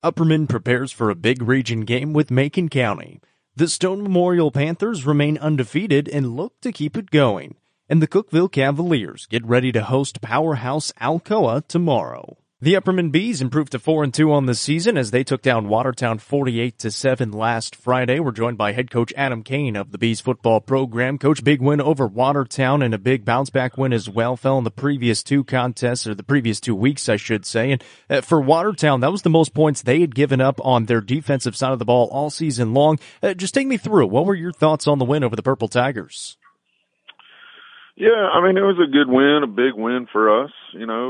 Upperman prepares for a big region game with Macon County. The Stone Memorial Panthers remain undefeated and look to keep it going. And the Cookeville Cavaliers get ready to host powerhouse Alcoa tomorrow. The Upperman Bees improved to 4-2 on the season as they took down Watertown 48-7 last Friday. We're joined by head coach Adam Kane of the Bees football program. Coach, big win over Watertown and a big bounce back win as well. Fell in the previous two contests, or the previous 2 weeks, I should say. And for Watertown, that was the most points they had given up on their defensive side of the ball all season long. Just take me through. What were your thoughts on the win over the Purple Tigers? Yeah, I mean, it was a good win, a big win for us.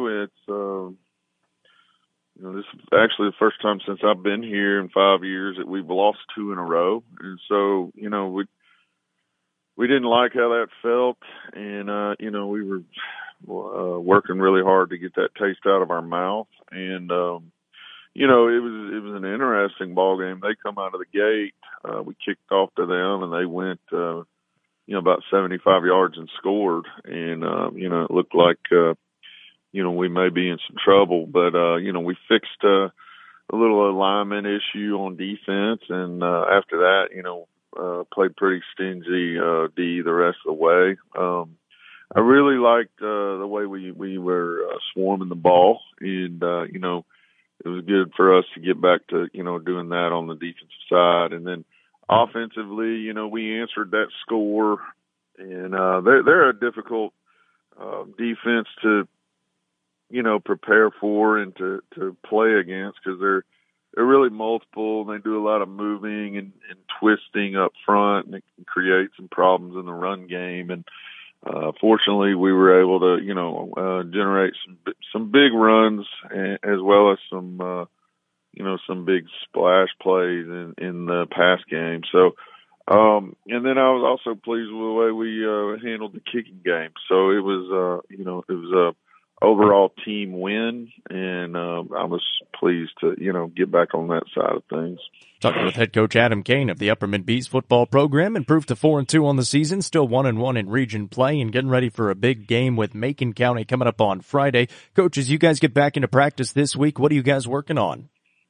This is actually the first time since I've been here in 5 years that we've lost 2 in a row. And so, we didn't like how that felt. And, we were working really hard to get that taste out of our mouth. And, it was an interesting ball game. They come out of the gate. We kicked off to them and they went, about 75 yards and scored. And, it looked like, we may be in some trouble, but, we fixed a little alignment issue on defense. And, after that, played pretty stingy, D the rest of the way. I really liked, the way we were, swarming the ball. And, it was good for us to get back to, doing that on the defensive side. And then offensively, we answered that score. And, they're a difficult, defense to, prepare for and to play against, because they're really multiple and they do a lot of moving and twisting up front, and it can create some problems in the run game. And fortunately we were able to generate some big runs, as well as some big splash plays in the pass game. So and then I was also pleased with the way we handled the kicking game. So it was a overall team win, and I was pleased to, get back on that side of things. Talking with head coach Adam Kane of the Upperman Bees football program, improved to 4-2 on the season, still 1-1 in region play, and getting ready for a big game with Macon County coming up on Friday. Coach, as you guys get back into practice this week, what are you guys working on?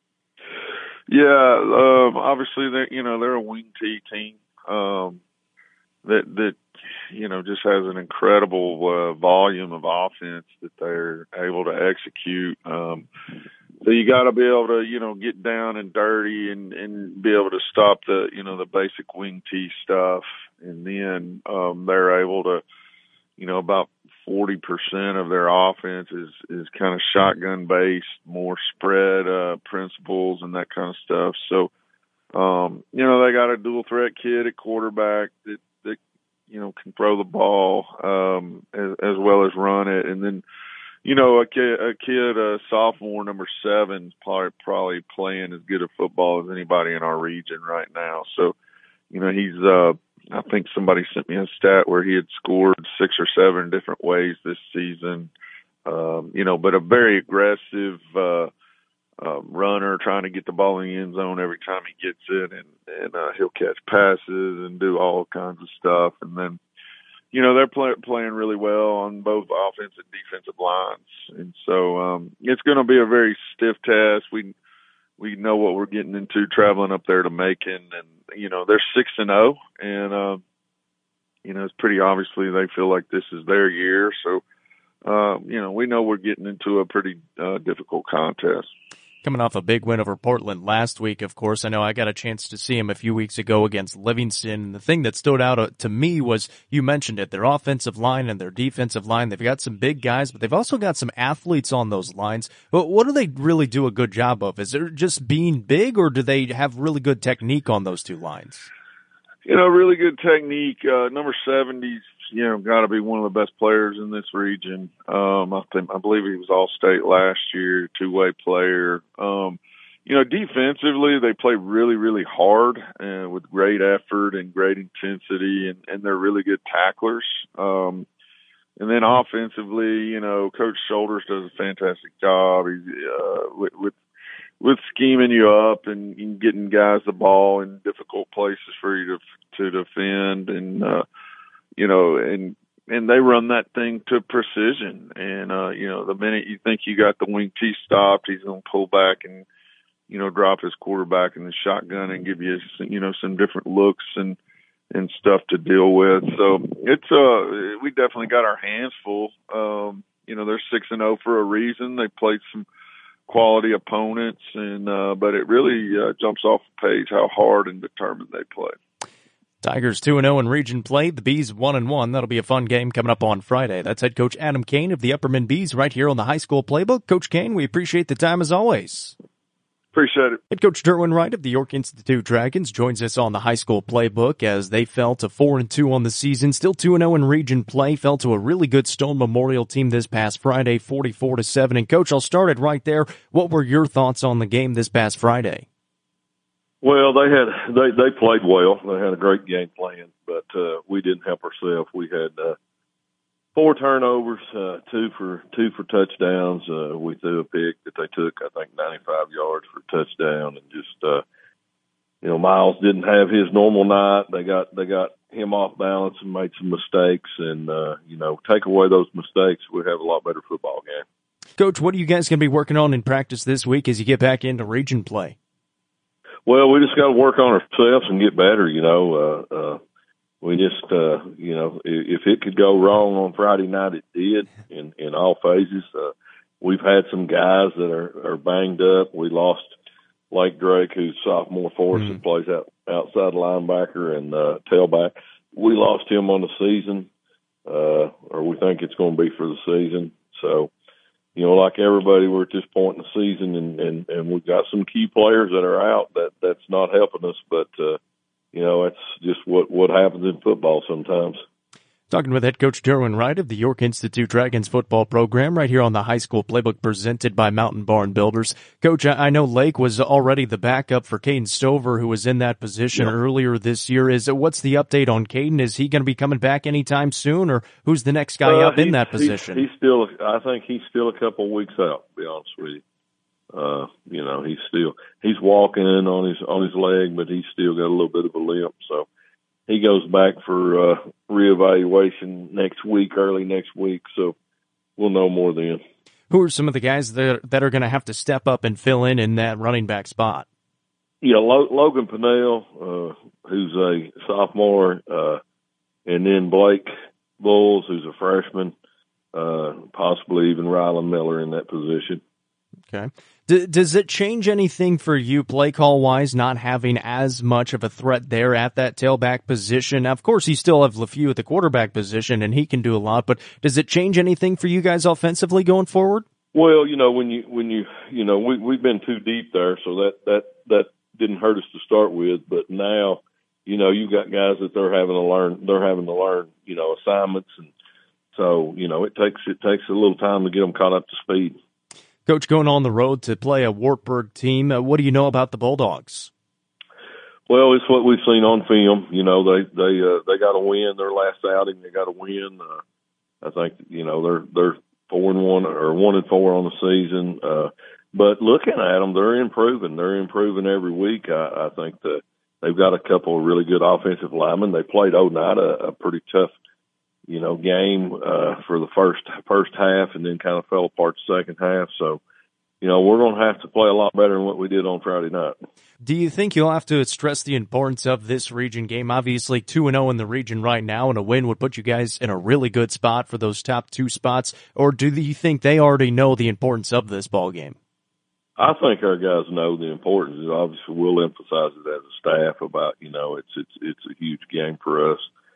Yeah, obviously they're a wing T team, that just has an incredible volume of offense that they're able to execute. So you got to be able to, get down and dirty and be able to stop the basic wing T stuff. And then, they're able to, about 40% of their offense is kind of shotgun based, more spread, principles and that kind of stuff. So, they got a dual threat kid at quarterback that can throw the ball, as well as run it. And then, a sophomore, number 7, is probably playing as good a football as anybody in our region right now. So, he's, I think somebody sent me a stat where he had scored 6 or 7 different ways this season. But a very aggressive, runner, trying to get the ball in the end zone every time he gets it, and he'll catch passes and do all kinds of stuff. And then, they're playing really well on both offensive and defensive lines. And so, it's going to be a very stiff test. We know what we're getting into traveling up there to Macon, and, they're 6-0, and, it's pretty obviously they feel like this is their year. So, we know we're getting into a pretty, difficult contest. Coming off a big win over Portland last week, of course. I know I got a chance to see him a few weeks ago against Livingston. And the thing that stood out to me was, you mentioned it, their offensive line and their defensive line. They've got some big guys, but they've also got some athletes on those lines. But what do they really do a good job of? Is it just being big, or do they have really good technique on those two lines? Really good technique. Number 70's, got to be one of the best players in this region. I believe he was All-State last year, 2-way player. Defensively, they play really, really hard and with great effort and great intensity, and they're really good tacklers. And then offensively, Coach Shoulders does a fantastic job. He's, with scheming you up and getting guys the ball in difficult places for you to defend, and and they run that thing to precision. And the minute you think you got the wing T stopped, he's going to pull back and drop his quarterback in the shotgun and give you, some different looks and stuff to deal with. So we definitely got our hands full. They're 6-0 for a reason. They played some quality opponents, but it really jumps off the page how hard and determined they play. Tigers 2-0 in region play. The Bees 1-1. That'll be a fun game coming up on Friday. That's head coach Adam Kane of the Upperman Bees right here on the High School Playbook. Coach Kane, we appreciate the time as always. Appreciate it. Head coach Derwin Wright of the York Institute Dragons joins us on the High School Playbook as they fell to 4-2 on the season, still 2-0 in region play, fell to a really good Stone Memorial team this past Friday, 44-7. And coach, I'll start it right there. What were your thoughts on the game this past Friday? Well, they played well. They had a great game plan, but we didn't help ourselves. We had 4 turnovers, two for touchdowns. We threw a pick that they took, I think, 95 yards for a touchdown, and just Miles didn't have his normal night. They got him off balance and made some mistakes, and take away those mistakes, we'd have a lot better football game. Coach, what are you guys going to be working on in practice this week as you get back into region play? Well, we just got to work on ourselves and get better. We just, if it could go wrong on Friday night, it did in all phases. We've had some guys that are banged up. We lost Blake Drake, who's sophomore for us, and plays outside linebacker and tailback. We lost him on the season, or we think it's going to be for the season. So, like everybody, we're at this point in the season, and we've got some key players that are out that's not helping us, but it's just what happens in football sometimes. Talking with head coach Derwin Wright of the York Institute Dragons football program right here on the High School Playbook presented by Mountain Barn Builders. Coach, I know Lake was already the backup for Caden Stover, who was in that position earlier this year. What's the update on Caden? Is he going to be coming back anytime soon, or who's the next guy up in that position? I think he's still a couple of weeks out, to be honest with you. He's walking on his leg, but he's still got a little bit of a limp. So he goes back for reevaluation early next week. So we'll know more then. Who are some of the guys that are going to have to step up and fill in that running back spot? Yeah, Logan Pinnell, who's a sophomore, and then Blake Bulls, who's a freshman, possibly even Rylan Miller in that position. Okay. Does it change anything for you play call-wise, not having as much of a threat there at that tailback position? Now, of course, you still have LeFew at the quarterback position, and he can do a lot, but does it change anything for you guys offensively going forward? Well, we've been too deep there, so that didn't hurt us to start with, but now, you've got guys that they're having to learn, assignments, and so, it takes a little time to get them caught up to speed. Coach, going on the road to play a Wartburg team, what do you know about the Bulldogs? Well, it's what we've seen on film. They got to win their last outing. They got to win. I think they're 4-1 or 1-4 on the season. But looking at them, they're improving. They're improving every week. I think that they've got a couple of really good offensive linemen. They played night a pretty tough game for the first half, and then kind of fell apart the second half. So, we're going to have to play a lot better than what we did on Friday night. Do you think you'll have to stress the importance of this region game? Obviously, 2-0 in the region right now, and a win would put you guys in a really good spot for those top 2 spots. Or do you think they already know the importance of this ball game? I think our guys know the importance. Obviously, we'll emphasize it as a staff about it's a huge game for us.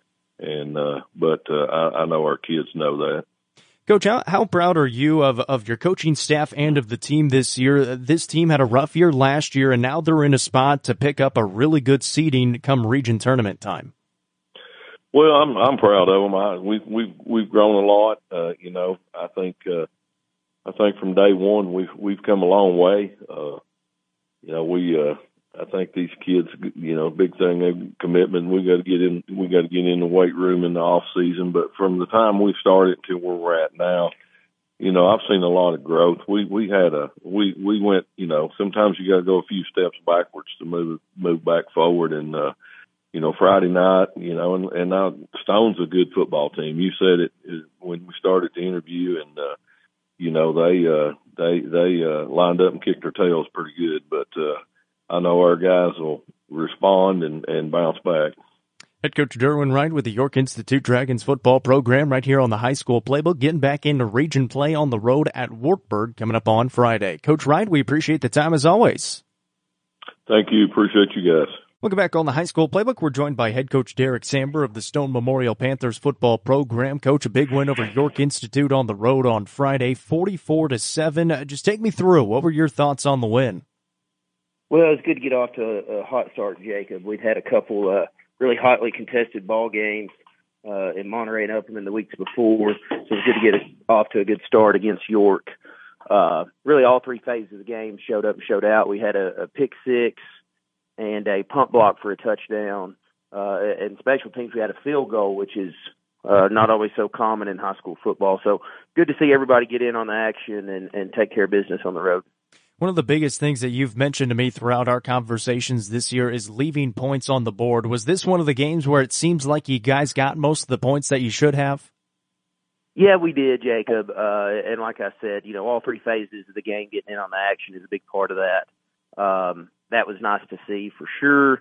But I know our kids know that. Coach, how proud are you of your coaching staff and of the team this year? This team had a rough year last year, and now they're in a spot to pick up a really good seeding come region tournament time. Well, I'm proud of them. We've grown a lot. I think from day one we've come a long way. I think these kids, big thing, commitment. We got to get in the weight room in the off season. But from the time we started to where we're at now, I've seen a lot of growth. We went, sometimes you got to go a few steps backwards to move back forward. And, Friday night, and now Stone's a good football team. You said it when we started the interview, and, you know, they lined up and kicked their tails pretty good. But I know our guys will respond and bounce back. Head coach Derwin Wright with the York Institute Dragons football program right here on the high school playbook, getting back into region play on the road at Wartburg coming up on Friday. Coach Wright, we appreciate the time as always. Thank you. Appreciate you guys. Welcome back on the high school playbook. We're joined by head coach Derek Samber of the Stone Memorial Panthers football program. Coach, a big win over York Institute on the road on Friday, 44-7. Just take me through. What were your thoughts on the win? Well, it was good to get off to a hot start, Jacob. We'd had a couple really hotly contested ball games in Monterey and Upperman the weeks before, so it was good to get off to a good start against York. Really, all three phases of the game showed up and showed out. We had a pick six and a punt block for a touchdown. And special teams, we had a field goal, which is not always so common in high school football. So good to see everybody get in on the action and take care of business on the road. One of the biggest things that you've mentioned to me throughout our conversations this year is leaving points on the board. Was this one of the games where it seems like you guys got most of the points that you should have? Yeah, we did, Jacob. And like I said, you know, all three phases of the game getting in on the action is a big part of that. That was nice to see for sure.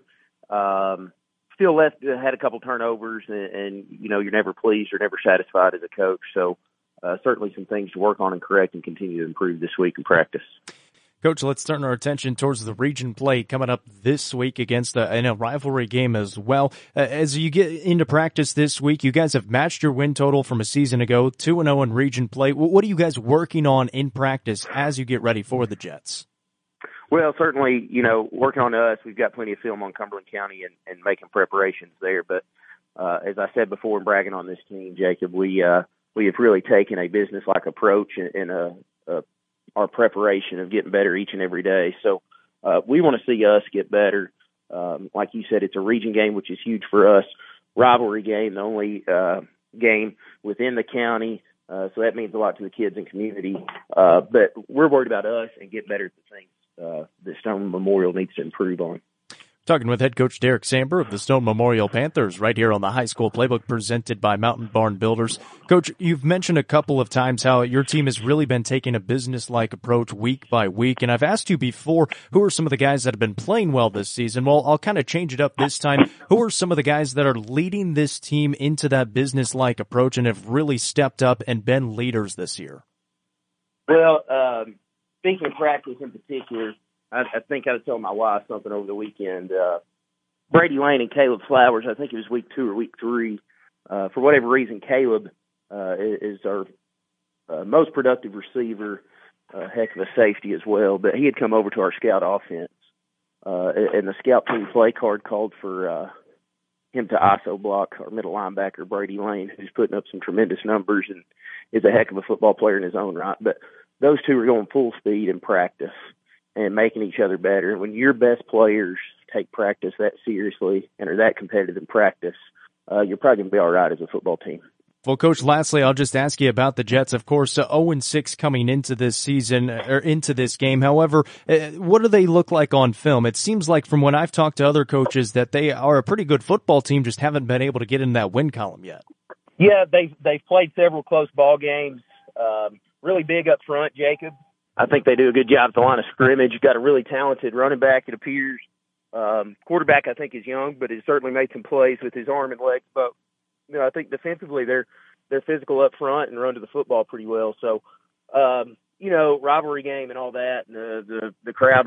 Still had a couple turnovers and, you know, you're never pleased or never satisfied as a coach. So certainly some things to work on and correct and continue to improve this week in practice. Coach, let's turn our attention towards the region play coming up this week against a rivalry game as well. As you get into practice this week, you guys have matched your win total from a season ago, 2-0 in region play. What are you guys working on in practice as you get ready for the Jets? Well, certainly, you know, working on us, we've got plenty of film on Cumberland County and making preparations there. But as I said before, in bragging on this team, Jacob, we have really taken a business-like approach in our preparation of getting better each and every day. So we want to see us get better. Like you said, it's a region game, which is huge for us. Rivalry game, the only game within the county. So that means a lot to the kids and community. But we're worried about us and get better at the things that Stone Memorial needs to improve on. Talking with head coach Derek Samber of the Stone Memorial Panthers right here on the high school playbook presented by Mountain Barn Builders. Coach, you've mentioned a couple of times how your team has really been taking a business-like approach week by week. And I've asked you before, who are some of the guys that have been playing well this season? Well, I'll kind of change it up this time. Who are some of the guys that are leading this team into that business-like approach and have really stepped up and been leaders this year? Well, speaking of practice in particular, I think I was telling my wife something over the weekend. Brady Lane and Caleb Flowers, I think it was week 2 or week 3. For whatever reason, Caleb is our most productive receiver, heck of a safety as well. But he had come over to our scout offense. And the scout team play card called for him to ISO block our middle linebacker, Brady Lane, who's putting up some tremendous numbers and is a heck of a football player in his own right. But those two are going full speed in practice and making each other better. And when your best players take practice that seriously and are that competitive in practice, you're probably going to be all right as a football team. Well, Coach, lastly, I'll just ask you about the Jets. Of course, 0-6 coming into this season, or into this game. However, what do they look like on film? It seems like from when I've talked to other coaches that they are a pretty good football team, just haven't been able to get in that win column yet. Yeah, they've played several close ball games. Really big up front, Jacob. I think they do a good job at the line of scrimmage. You've got a really talented running back, it appears. Quarterback, I think, is young, but has certainly made some plays with his arm and legs. But, you know, I think defensively they're physical up front and run to the football pretty well. So, you know, rivalry game and all that. And the crowd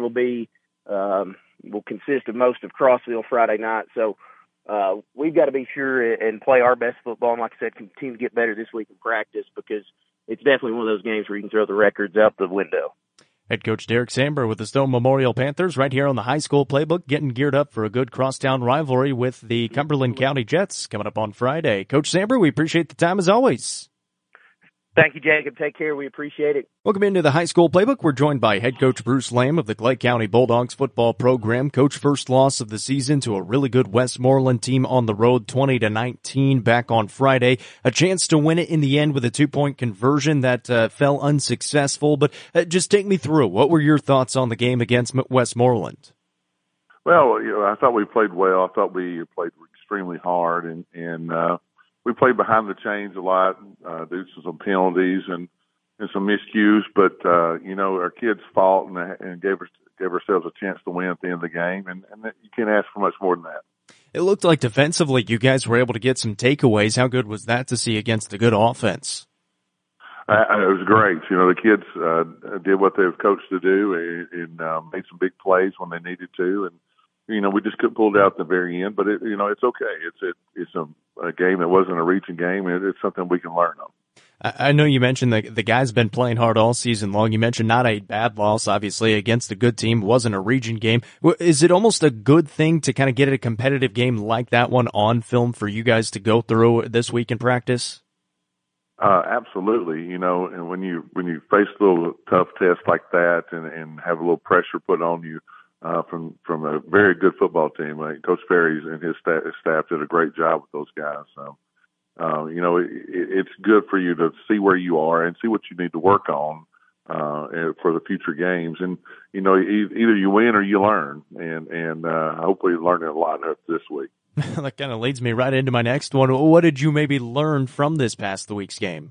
will consist of most of Crossville Friday night. So we've got to be sure and play our best football. And like I said, continue to get better this week in practice because it's definitely one of those games where you can throw the records out the window. Head coach Derek Samber with the Stone Memorial Panthers right here on the high school playbook, getting geared up for a good crosstown rivalry with the Cumberland County Jets coming up on Friday. Coach Samber, we appreciate the time as always. Thank you, Jacob. Take care. We appreciate it. Welcome into the high school playbook. We're joined by head coach Bruce Lamb of the Clay County Bulldogs football program. Coach, first loss of the season to a really good Westmoreland team on the road, 20-19 back on Friday. A chance to win it in the end with a 2-point conversion that fell unsuccessful. But just take me through. What were your thoughts on the game against Westmoreland? Well, you know, I thought we played well. I thought we played extremely hard, and we played behind the chains a lot due to some penalties, and and some miscues, but our kids fought and gave ourselves a chance to win at the end of the game, and you can't ask for much more than that. It looked like defensively you guys were able to get some takeaways. How good was that to see against a good offense? It was great. The kids did what they were coached to do and made some big plays when they needed to, and we just couldn't pull it out at the very end. But it's okay. It's a game that wasn't a reaching game. It's something we can learn on. I know you mentioned the guy's been playing hard all season long. You mentioned not a bad loss, obviously, against a good team. It wasn't a region game. Is it almost a good thing to kind of get a competitive game like that one on film for you guys to go through this week in practice? Absolutely. And when you face a little tough test like that and have a little pressure put on you from a very good football team, like Coach Ferry and his staff did a great job with those guys. So. It's good for you to see where you are and see what you need to work on for the future games. And either you win or you learn. And hopefully learning a lot this week. That kind of leads me right into my next one. What did you maybe learn from this past week's game?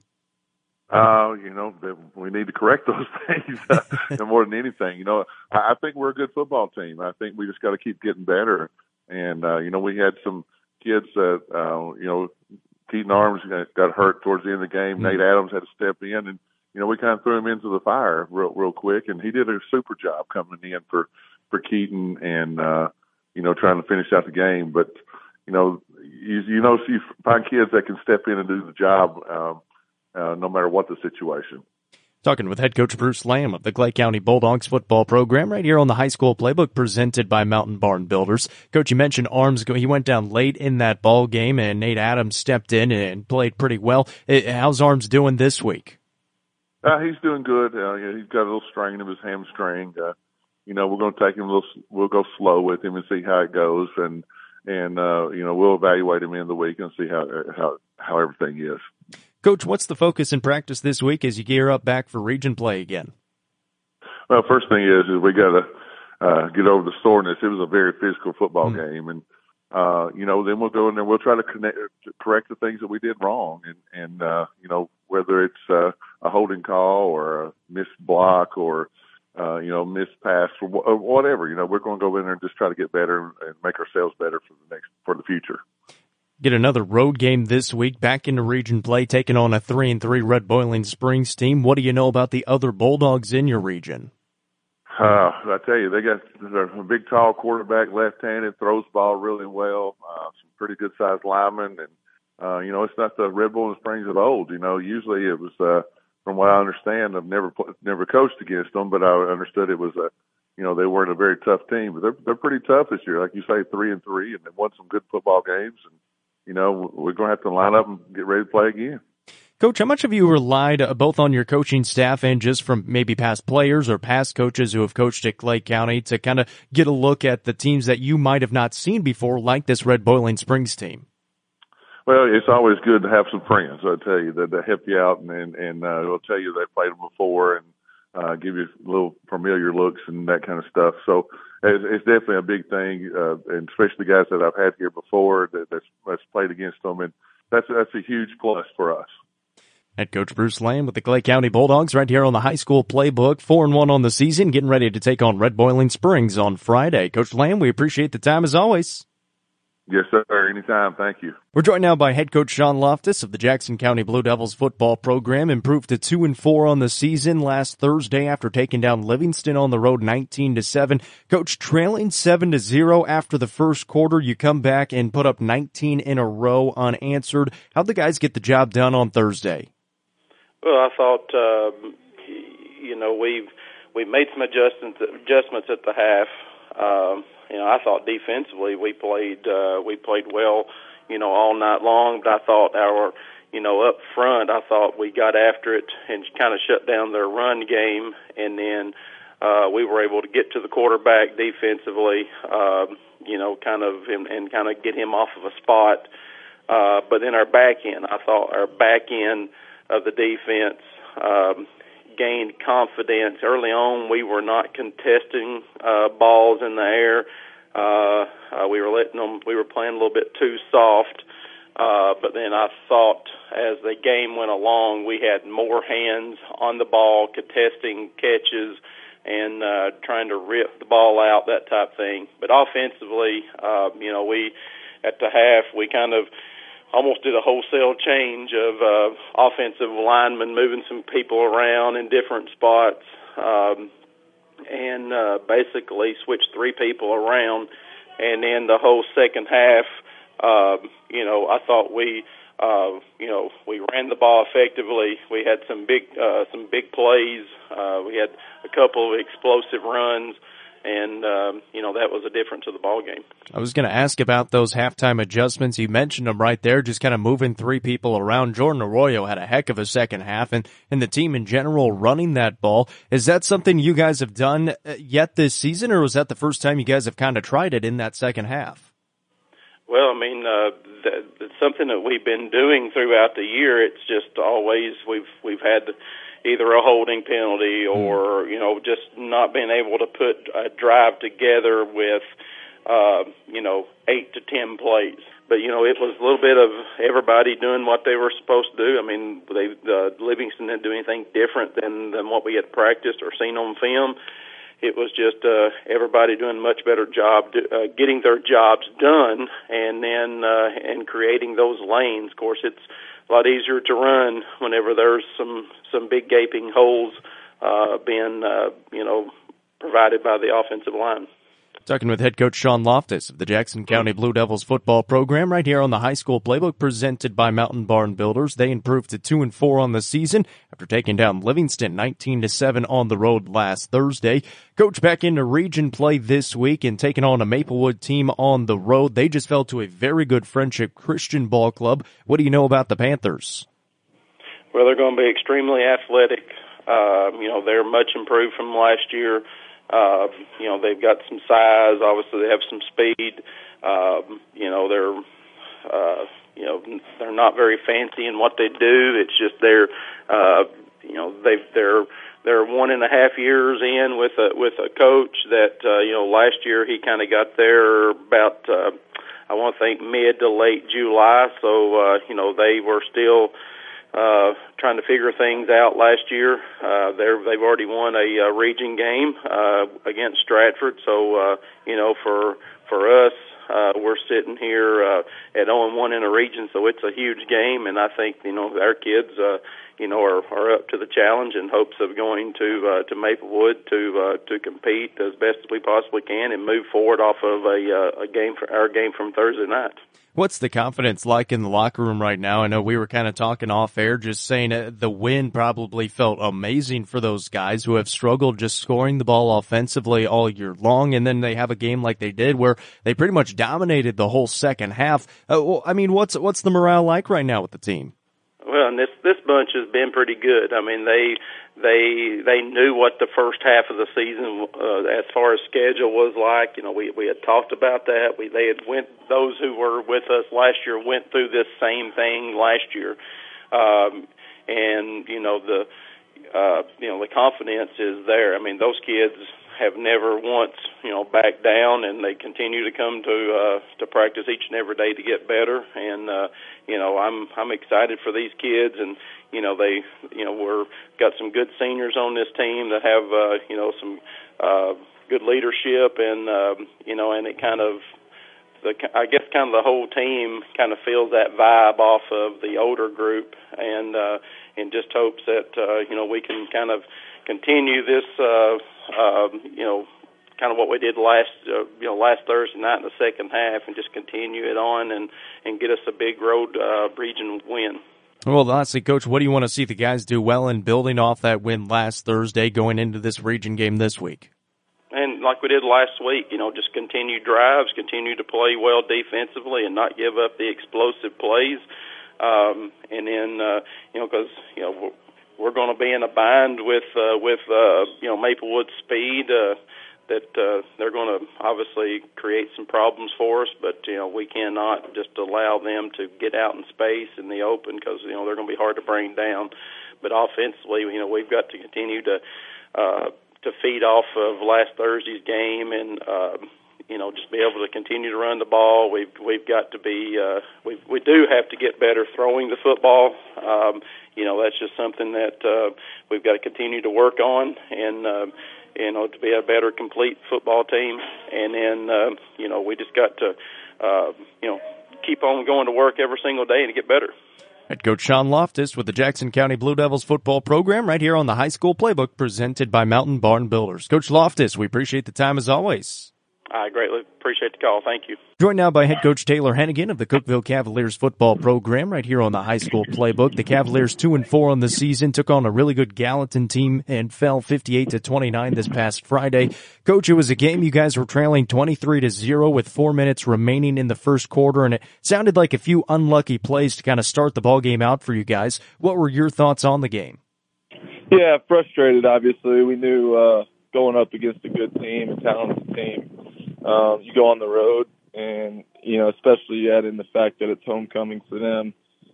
That we need to correct those things more than anything. I think we're a good football team. I think we just got to keep getting better. And we had some kids that Keaton Arms got hurt towards the end of the game. Nate Adams had to step in, and we kind of threw him into the fire real quick, and he did a super job coming in for Keaton and trying to finish out the game. But you find kids that can step in and do the job no matter what the situation. Talking with head coach Bruce Lamb of the Clay County Bulldogs football program right here on the High School Playbook presented by Mountain Barn Builders. Coach, you mentioned Arms. He went down late in that ball game, and Nate Adams stepped in and played pretty well. How's Arms doing this week? He's doing good. He's got a little strain of his hamstring. We're going to take him we'll go slow with him and see how it goes, and we'll evaluate him in the week and see how everything is. Coach, what's the focus in practice this week as you gear up back for region play again? Well, first thing is we got to get over the soreness. It was a very physical football game, and then we'll go in there. We'll try to correct the things that we did wrong, and whether it's a holding call or a missed block or missed pass or whatever. We're going to go in there and just try to get better and make ourselves better for the future. Get another road game this week, back into region play, taking on a 3-3 Red Boiling Springs team. What do you know about the other Bulldogs in your region? I tell you, they got a big, tall quarterback, left-handed, throws the ball really well, some pretty good-sized linemen. And, it's not the Red Boiling Springs of old. Usually it was, from what I understand, I've never coached against them, but I understood it was they weren't a very tough team. But they're pretty tough this year. Like you say, 3-3, and they've won some good football games. And, we're going to have to line up and get ready to play again. Coach, how much have you relied both on your coaching staff and just from maybe past players or past coaches who have coached at Clay County to kind of get a look at the teams that you might have not seen before, like this Red Boiling Springs team? Well, it's always good to have some friends, I tell you, that help you out and they'll tell you they've played them before and give you little familiar looks and that kind of stuff. So it's definitely a big thing, and especially the guys that I've had here before that's played against them, and that's a huge plus for us. Head coach Bruce Lamb with the Clay County Bulldogs right here on the High School Playbook, 4-1 on the season, getting ready to take on Red Boiling Springs on Friday. Coach Lamb, we appreciate the time as always. Yes, sir. Anytime. Thank you. We're joined now by head coach Sean Loftus of the Jackson County Blue Devils football program, improved to 2-4 on the season last Thursday after taking down Livingston on the road 19-7. Coach, trailing 7-0 after the first quarter, you come back and put up 19 in a row unanswered. How'd the guys get the job done on Thursday? Well, I thought, we made some adjustments at the half. I thought defensively we played well, all night long. But I thought up front, I thought we got after it and kind of shut down their run game, and then we were able to get to the quarterback defensively, kind of get him off of a spot. But then our back end, I thought our back end of the defense gained confidence. Early on, we were not contesting balls in the air. We were playing a little bit too soft, But then I thought as the game went along, we had more hands on the ball, contesting catches, and trying to rip the ball out, that type of thing. But offensively, we at the half, we kind of almost did a wholesale change of offensive linemen, moving some people around in different spots, and basically switched 3 people around. And then the whole second half, I thought we ran the ball effectively. We had some big plays. We had a couple of explosive runs, and that was a difference to the ball game. I was going to ask about those halftime adjustments. You mentioned them right there, just kind of moving 3 people around. Jordan Arroyo had a heck of a second half, and the team in general running that ball. Is that something you guys have done yet this season, or was that the first time you guys have kind of tried it in that second half? Well, I mean, it's something that we've been doing throughout the year. It's just always we've had either a holding penalty or just not being able to put a drive together with 8 to 10 plays. But it was a little bit of everybody doing what they were supposed to do. I mean, Livingston didn't do anything different than what we had practiced or seen on film. It was just everybody doing a much better job getting their jobs done, and then and creating those lanes. Of course, it's a lot easier to run whenever there's some big gaping holes being provided by the offensive line. Talking with head coach Sean Loftus of the Jackson County Blue Devils football program right here on the High School Playbook presented by Mountain Barn Builders. They improved to 2-4 on the season after taking down Livingston 19-7 on the road last Thursday. Coach back into region play this week and taking on a Maplewood team on the road. They just fell to a very good Friendship Christian Ball Club. What do you know about the Panthers? Well, they're going to be extremely athletic. They're much improved from last year. They've got some size. Obviously, they have some speed. They're not very fancy in what they do. It's just they're 1.5 years in with a coach that last year he kind of got there about I want to think mid to late July. So they were still trying to figure things out last year. They've already won a region game against Stratford. So for us, we're sitting here at 0-1 in a region, so it's a huge game, and I think our kids are up to the challenge in hopes of going to Maplewood to compete as best as we possibly can and move forward off of a game for our game from Thursday night. What's the confidence like in the locker room right now? I know we were kind of talking off air, just saying the win probably felt amazing for those guys who have struggled just scoring the ball offensively all year long, and then they have a game like they did where they pretty much dominated the whole second half. What's the morale like right now with the team? Well, and this bunch has been pretty good. I mean, they knew what the first half of the season, as far as schedule was like. We had talked about that. Those who were with us last year went through this same thing last year, and the confidence is there. I mean, those kids have never once backed down, and they continue to come to practice each and every day to get better. And I'm excited for these kids, and we're got some good seniors on this team that have some good leadership, and and it kind of I guess the whole team kind of feels that vibe off of the older group, and just hopes that we can kind of continue this kind of what we did last Thursday night in the second half, and just continue it on and get us a big road region win. Well, lastly, Coach, what do you want to see the guys do well in building off that win last Thursday going into this region game this week? And like we did last week, just continue drives, continue to play well defensively and not give up the explosive plays. And then, because, we're going to be in a bind with Maplewood's speed, that they're going to obviously create some problems for us, but we cannot just allow them to get out in space in the open, because they're going to be hard to bring down. But offensively, we've got to continue to feed off of last Thursday's game, and just be able to continue to run the ball. We've got to be we do have to get better throwing the football. That's just something that we've got to continue to work on, and to be a better complete football team. And then we just got to keep on going to work every single day and get better. Head coach Sean Loftus with the Jackson County Blue Devils football program right here on the High School Playbook presented by Mountain Barn Builders. Coach Loftus, we appreciate the time as always. I greatly appreciate the call. Thank you. Joined now by head coach Taylor Hennigan of the Cookeville Cavaliers football program right here on the High School Playbook. The Cavaliers 2-4 on the season, took on a really good Gallatin team and fell 58-29 this past Friday. Coach, it was a game you guys were trailing 23-0 with 4 minutes remaining in the first quarter, and it sounded like a few unlucky plays to kind of start the ball game out for you guys. What were your thoughts on the game? Yeah, frustrated, obviously. We knew going up against a good team, a talented team, you go on the road, and, especially you add in the fact that it's homecoming for them.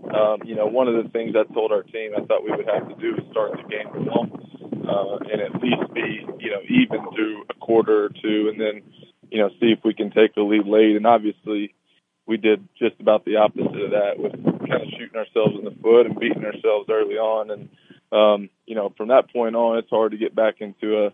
One of the things I told our team I thought we would have to do is start the game well, and at least be, even through a quarter or two, and then, see if we can take the lead late. And obviously we did just about the opposite of that, with kind of shooting ourselves in the foot and beating ourselves early on. And, from that point on, it's hard to get back into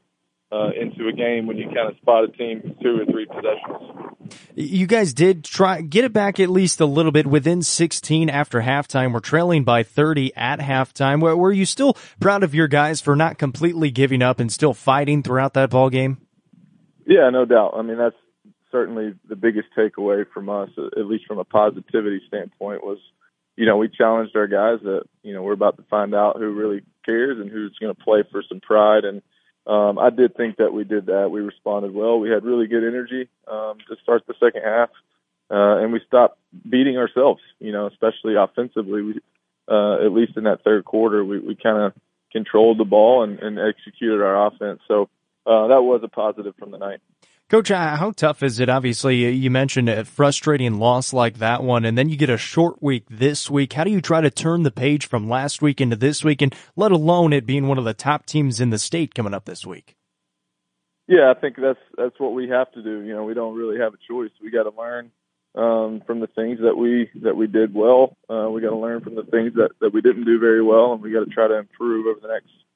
a game when you kind of spot a team 2 or 3 possessions. You guys did try get it back at least a little bit within 16 after halftime. We're trailing by 30 at halftime. Were you still proud of your guys for not completely giving up and still fighting throughout that ball game? Yeah, no doubt. I mean, that's certainly the biggest takeaway from us, at least from a positivity standpoint, was, we challenged our guys that, we're about to find out who really cares and who's going to play for some pride. And I did think that we did that. We responded well. We had really good energy to start the second half, and we stopped beating ourselves, especially offensively. We, at least in that third quarter, we kind of controlled the ball and executed our offense. So that was a positive from the night. Coach, how tough is it? Obviously, you mentioned a frustrating loss like that one, and then you get a short week this week. How do you try to turn the page from last week into this week, and let alone it being one of the top teams in the state coming up this week? Yeah, I think that's what we have to do. We don't really have a choice. We got to learn from the things that we did well. We got to learn from the things that we didn't do very well, and we got to try to improve over the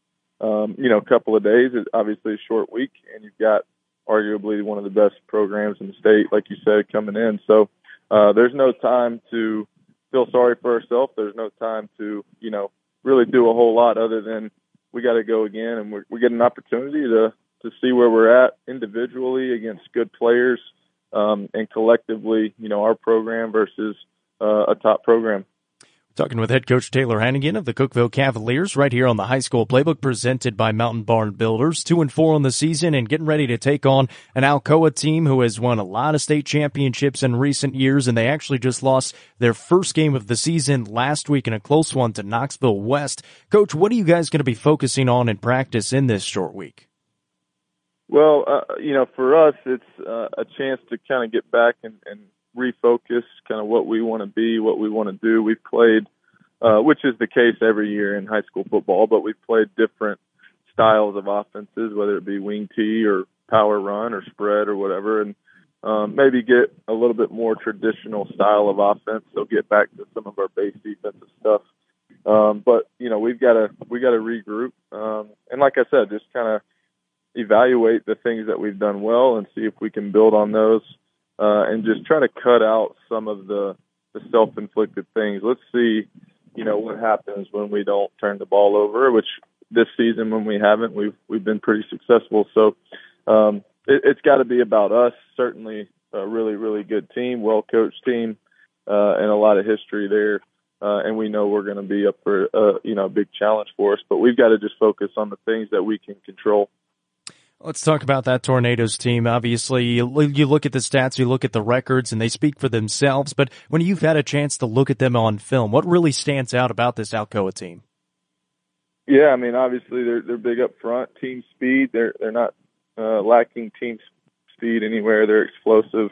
next couple of days. It's obviously a short week, and you've got arguably one of the best programs in the state, like you said, coming in. So there's no time to feel sorry for ourselves. There's no time to, really do a whole lot other than we got to go again, and we're getting an opportunity to see where we're at individually against good players and collectively, our program versus a top program. Talking with head coach Taylor Hennigan of the Cookeville Cavaliers right here on the High School Playbook presented by Mountain Barn Builders. 2-4 on the season and getting ready to take on an Alcoa team who has won a lot of state championships in recent years, and they actually just lost their first game of the season last week in a close one to Knoxville West. Coach, what are you guys going to be focusing on in practice in this short week? Well, for us, it's a chance to kind of get back and refocus kind of what we want to be, what we want to do. We've played, which is the case every year in high school football, but we've played different styles of offenses, whether it be wing tee or power run or spread or whatever, and maybe get a little bit more traditional style of offense. So get back to some of our base defensive stuff. But we've got to regroup. And like I said, just kind of evaluate the things that we've done well and see if we can build on those. And just try to cut out some of the self-inflicted things. Let's see, what happens when we don't turn the ball over, which this season when we haven't, we've been pretty successful. So it's got to be about us. Certainly a really, really good team, well-coached team, and a lot of history there. And we know we're going to be up for, a big challenge for us. But we've got to just focus on the things that we can control. Let's talk about that Tornadoes team. Obviously, you look at the stats, you look at the records, and they speak for themselves. But when you've had a chance to look at them on film, what really stands out about this Alcoa team? Yeah, I mean, obviously they're big up front, team speed. They're not lacking team speed anywhere. They're explosive.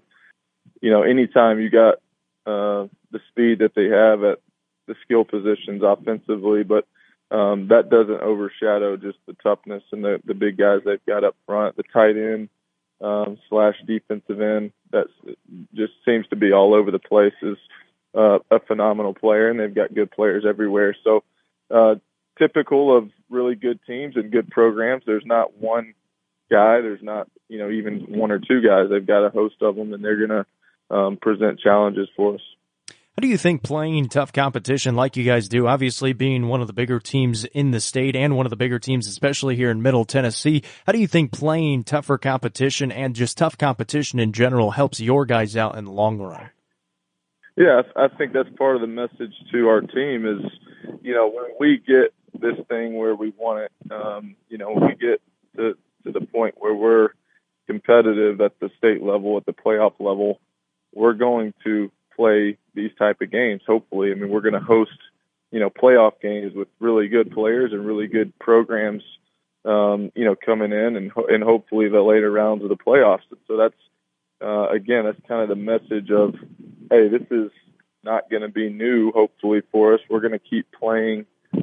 Anytime you got the speed that they have at the skill positions offensively, but that doesn't overshadow just the toughness and the big guys they've got up front. The tight end slash defensive end that just seems to be all over the place, is a phenomenal player, and they've got good players everywhere. So typical of really good teams and good programs, there's not one guy, there's not, even one or two guys. They've got a host of them, and they're going to present challenges for us. How do you think playing tough competition like you guys do, obviously being one of the bigger teams in the state and one of the bigger teams, especially here in Middle Tennessee, how do you think playing tougher competition and just tough competition in general helps your guys out in the long run? Yeah, I think that's part of the message to our team is, when we get this thing where we want it, when we get to the point where we're competitive at the state level, at the playoff level, we're going to play these type of games. Hopefully, we're going to host, playoff games with really good players and really good programs, coming in and hopefully the later rounds of the playoffs. So that's, again, that's kind of the message of, hey, this is not going to be new, hopefully, for us. We're going to keep playing,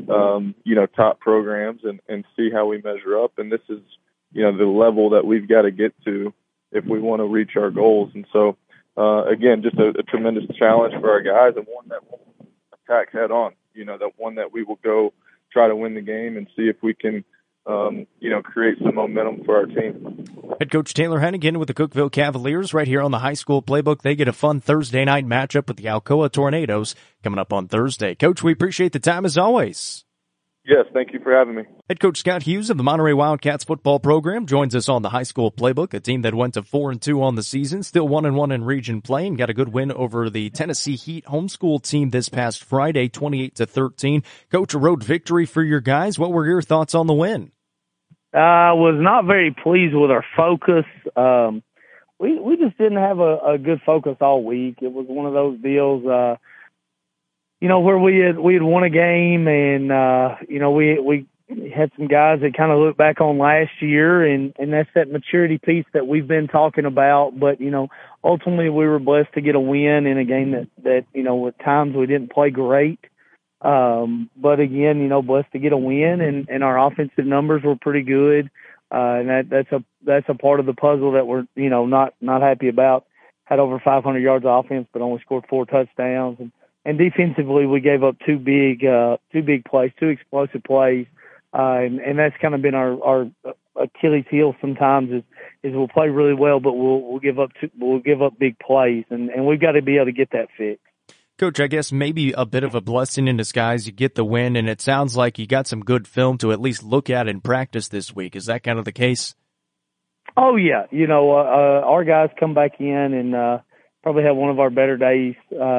top programs and see how we measure up. And this is, the level that we've got to get to if we want to reach our goals. And so, again, just a tremendous challenge for our guys, and one that we'll attack head on, that one that we will go try to win the game and see if we can, create some momentum for our team. Head coach Taylor Hennigan with the Cookeville Cavaliers right here on the high school playbook. They get a fun Thursday night matchup with the Alcoa Tornadoes coming up on Thursday. Coach, we appreciate the time as always. Yes, thank you for having me. Head coach Scott Hughes of the Monterey Wildcats football program joins us on the high school playbook, a team that went to 4-2 on the season, still 1-1 in region play, and got a good win over the Tennessee Heat homeschool team this past Friday, 28-13. Coach, a road victory for your guys. What were your thoughts on the win? I was not very pleased with our focus. We just didn't have a good focus all week. It was one of those deals, where we had won a game, and we had some guys that kind of looked back on last year, and that's that maturity piece that we've been talking about. But ultimately we were blessed to get a win in a game that at times we didn't play great. But again, blessed to get a win, and our offensive numbers were pretty good. And that's a part of the puzzle that we're, not happy about. Had over 500 yards of offense, but only scored 4 touchdowns. And defensively, we gave up two big plays, 2 explosive plays. And that's kind of been our Achilles heel sometimes is we'll play really well, but we'll give up big plays. And we've got to be able to get that fixed. Coach, I guess maybe a bit of a blessing in disguise. You get the win, and it sounds like you got some good film to at least look at in practice this week. Is that kind of the case? Oh, yeah. Our guys come back in and probably have one of our better days,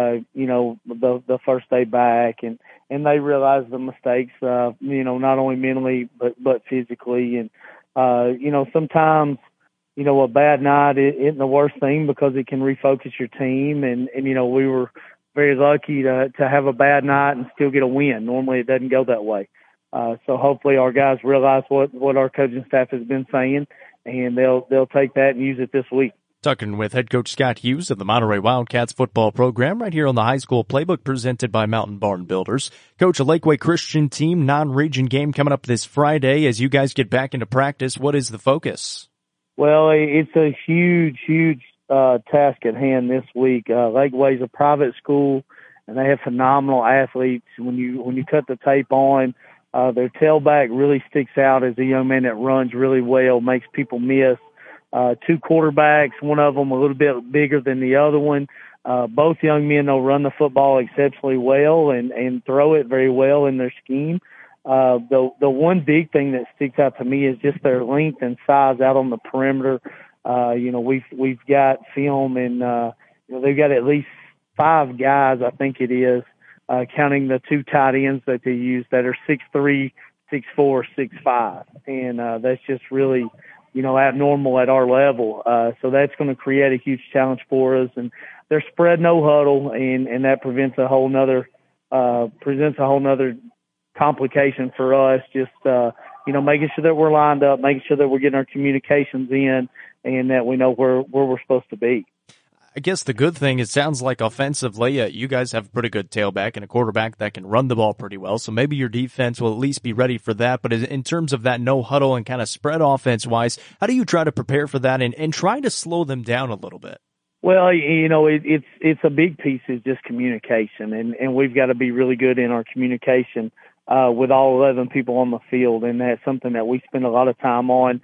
the first day back, and they realize the mistakes, not only mentally but physically. And, sometimes, a bad night isn't the worst thing because it can refocus your team. And we were very lucky to have a bad night and still get a win. Normally it doesn't go that way. So hopefully our guys realize what our coaching staff has been saying, and they'll take that and use it this week. Talking with head coach Scott Hughes of the Monterey Wildcats football program right here on the high school playbook presented by Mountain Barn Builders. Coach, a Lakeway Christian team non-region game coming up this Friday. As you guys get back into practice, what is the focus? Well, it's a huge task at hand this week. Lakeway's a private school, and they have phenomenal athletes. When you cut the tape on, their tailback really sticks out as a young man that runs really well, makes people miss. 2 quarterbacks, one of them a little bit bigger than the other one. Both young men, they'll run the football exceptionally well and throw it very well in their scheme. The one big thing that sticks out to me is just their length and size out on the perimeter. We've got film, and they've got at least 5 guys, I think it is, counting the 2 tight ends that they use, that are 6'3", 6'4", 6'5", and that's just really abnormal at our level. So that's going to create a huge challenge for us. And they're spread no huddle, and that presents a whole nother complication for us. Just making sure that we're lined up, making sure that we're getting our communications in, and that we know where we're supposed to be. I guess the good thing, it sounds like offensively, you guys have a pretty good tailback and a quarterback that can run the ball pretty well. So maybe your defense will at least be ready for that. But in terms of that no huddle and kind of spread offense wise, how do you try to prepare for that and try to slow them down a little bit? Well, it's a big piece is just communication, and we've got to be really good in our communication with all 11 people on the field, and that's something that we spend a lot of time on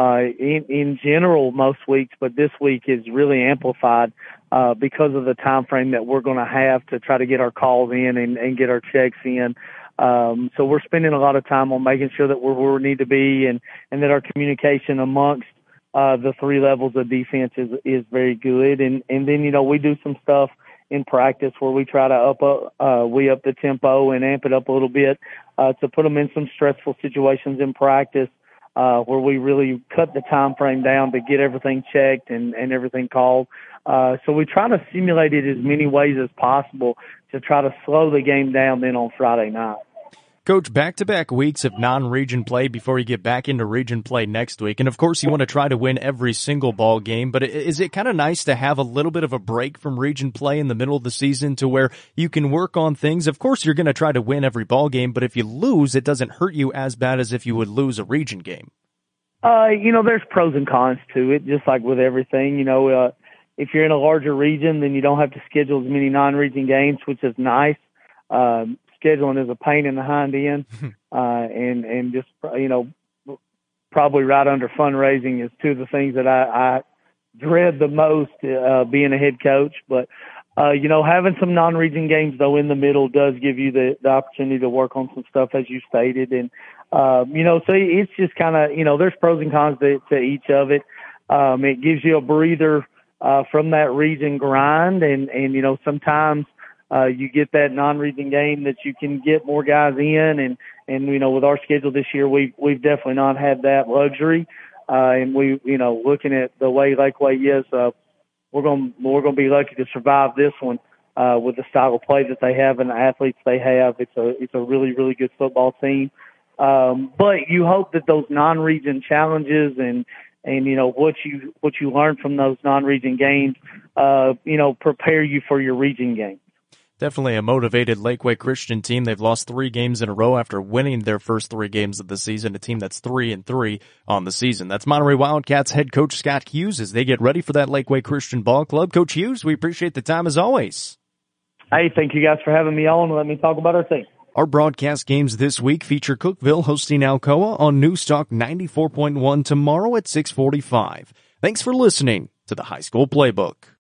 in general most weeks, but this week is really amplified because of the time frame that we're going to have to try to get our calls in and get our checks in. So we're spending a lot of time on making sure that we're where we need to be and that our communication amongst the three levels of defense is very good. And then, we do some stuff in practice where we try to up the tempo and amp it up a little bit to put them in some stressful situations in practice where we really cut the time frame down to get everything checked and everything called. So we try to simulate it as many ways as possible to try to slow the game down then on Friday night. Coach, back-to-back weeks of non-region play before you get back into region play next week. And, of course, you want to try to win every single ball game. But is it kind of nice to have a little bit of a break from region play in the middle of the season to where you can work on things? Of course, you're going to try to win every ball game, but if you lose, it doesn't hurt you as bad as if you would lose a region game. There's pros and cons to it, just like with everything. If you're in a larger region, then you don't have to schedule as many non-region games, which is nice. Scheduling is a pain in the hind end, and just, probably right under fundraising is two of the things that I dread the most, being a head coach. But, having some non-region games, though, in the middle does give you the opportunity to work on some stuff, as you stated. And, so it's just kind of, there's pros and cons to each of it. It gives you a breather from that region grind, and sometimes you get that non-region game that you can get more guys in, and with our schedule this year, we've definitely not had that luxury. And we, looking at the way Lakeway is, we're going to be lucky to survive this one with the style of play that they have and the athletes they have. It's a really, really good football team. But you hope that those non-region challenges and what you learn from those non-region games, prepare you for your region game. Definitely a motivated Lakeway Christian team. They've lost 3 games in a row after winning their first 3 games of the season, a team that's 3-3 on the season. That's Monterey Wildcats head coach Scott Hughes as they get ready for that Lakeway Christian Ball Club. Coach Hughes, we appreciate the time as always. Hey, thank you guys for having me on and let me talk about our team. Our broadcast games this week feature Cookeville hosting Alcoa on Newstalk 94.1 tomorrow at 6:45. Thanks for listening to the High School Playbook.